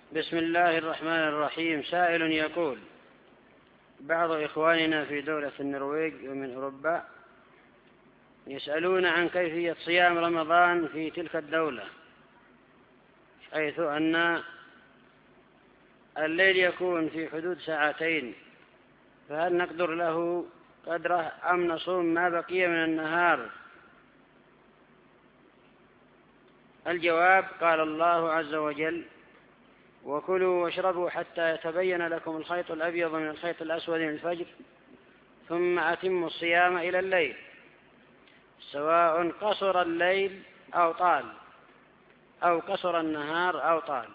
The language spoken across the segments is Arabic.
بسم الله الرحمن الرحيم. سائل يقول: بعض إخواننا في دولة النرويج ومن أوروبا يسألون عن كيفية صيام رمضان في تلك الدولة، حيث أن الليل يكون في حدود 2 ساعات، فهل نقدر له قدره أم نصوم ما بقي من النهار؟ الجواب: قال الله عز وجل: وكلوا واشربوا حتى يتبين لكم الخيط الأبيض من الخيط الأسود من الفجر ثم أتموا الصيام إلى الليل سواء قصر الليل أو طال، أو قصر النهار أو طال.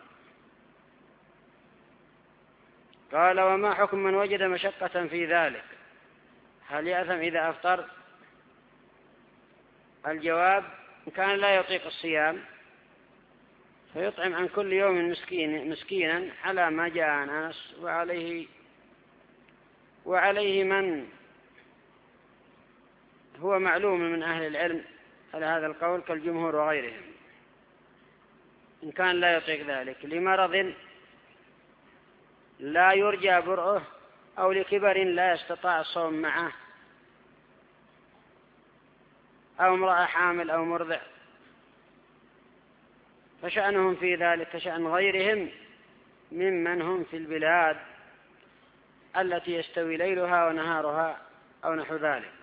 قال: وما حكم من وجد مشقة في ذلك؟ هل يأثم إذا أفطر؟ الجواب: إن كان لا يطيق الصيام فيطعم عن كل يوم مسكينا على ما جاء عن أنس، وعليه من هو معلوم من أهل العلم على هذا القول كالجمهور وغيرهم. إن كان لا يطيق ذلك لمرض لا يرجى برؤه، أو لكبر لا يستطاع الصوم معه، أو امرأة حامل أو مرضع، فشأنهم في ذلك كشأن غيرهم ممن هم في البلاد التي يستوي ليلها ونهارها أو نحو ذلك.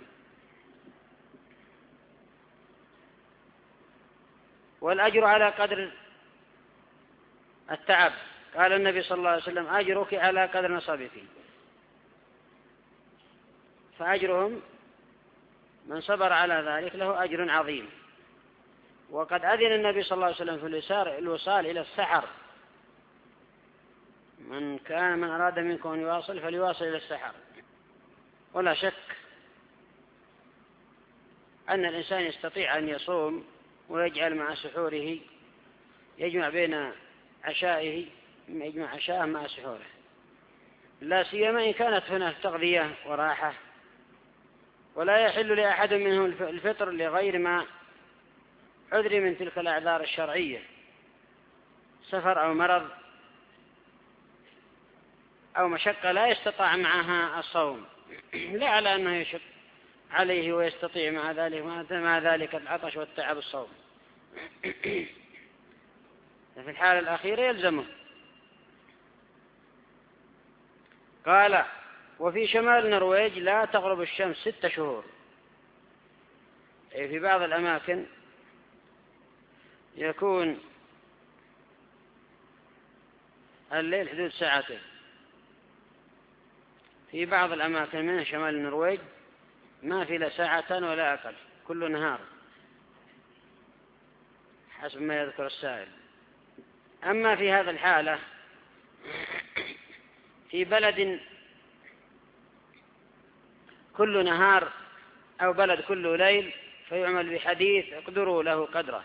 والأجر على قدر التعب. قال النبي صلى الله عليه وسلم: أجرك على قدر نصبك. فأجرهم من صبر على ذلك له أجر عظيم. وقد أذن النبي صلى الله عليه وسلم في الوصال إلى السحر. من أراد منكم أن يواصل فليواصل إلى السحر. ولا شك أن الإنسان يستطيع أن يصوم ويجعل مع سحوره، يجمع بين عشائه، يجمع عشاءه مع سحوره، لا سيما إن كانت هناك تغذية وراحة. ولا يحل لأحد منهم الفطر لغير ما عذر من تلك الأعذار الشرعية، سفر أو مرض أو مشقة لا يستطاع معها الصوم، لا على أنه يشق عليه ويستطيع مع ذلك العطش والتعب الصوم. في الحالة الأخيرة يلزمه. قال: وفي شمال النرويج لا تغرب الشمس 6 شهور. في بعض الأماكن يكون الليل حدود 2 ساعات، في بعض الأماكن من شمال النرويج ما في لا 1 ساعة ولا أقل، كل نهار حسب ما يذكر السائل. أما في هذا الحالة في بلد كل نهار أو بلد كل ليل فيعمل بحديث: اقدروا له قدره،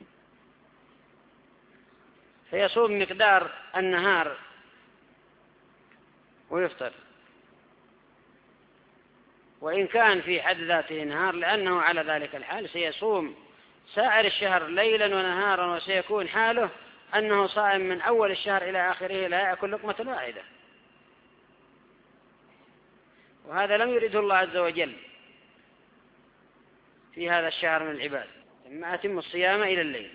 فيصوم مقدار النهار ويفطر، وإن كان في حد ذاته نهار، لأنه على ذلك الحال سيصوم سائر الشهر ليلا ونهارا، وسيكون حاله أنه صائم من أول الشهر إلى آخره لا يأكل لقمة واحدة. وهذا لم يرده الله عز وجل في هذا الشهر من العباد. ثم أتم الصيام إلى الليل.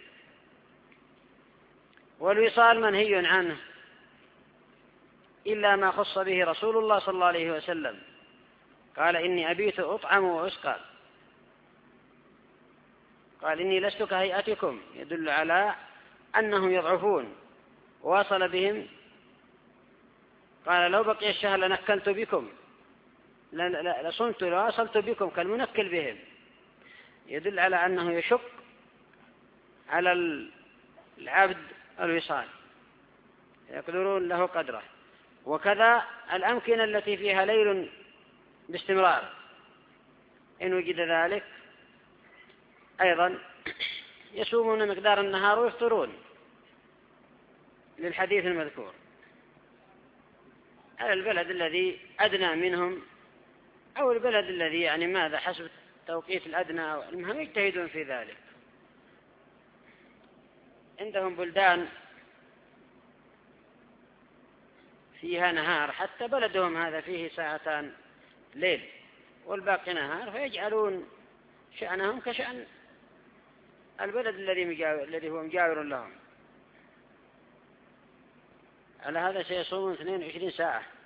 والوصال منهي عنه إلا ما خص به رسول الله صلى الله عليه وسلم. قال: إني أبيت أطعم وأسقى. قال: إني لست كهيئتكم، يدل على أنهم يضعفون. واصل بهم قال: لو بقي الشهر لنكلت بكم، لصمت لواصلت بكم كالمنكل بهم. يدل على أنه يشق على العبد الوصال، يقدرون له قدره. وكذا الأمكنة التي فيها ليل باستمرار إن وجد ذلك أيضا يصومون مقدار النهار ويفطرون للحديث المذكور. على البلد الذي أدنى منهم أو البلد الذي يعني ماذا حسب توقيت الأدنى، أو المهم يجتهدون في ذلك. عندهم بلدان فيها نهار، حتى بلدهم هذا فيه ساعتان ليل والباقي نهار، فيجعلون شأنهم كشأن البلد الذي هو مجاور لهم. على هذا سيصومون 22 ساعة.